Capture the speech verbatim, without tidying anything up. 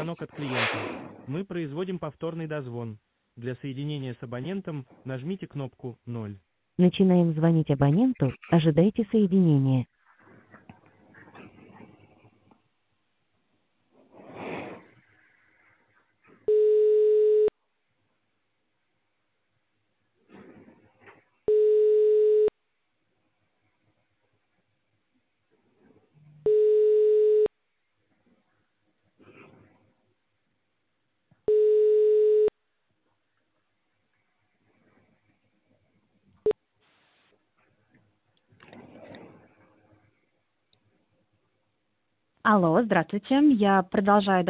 звонок от клиента. Мы производим повторный дозвон. Для соединения с абонентом нажмите кнопку ноль. Начинаем звонить абоненту. Ожидайте соединения. Алло, здравствуйте. Я продолжаю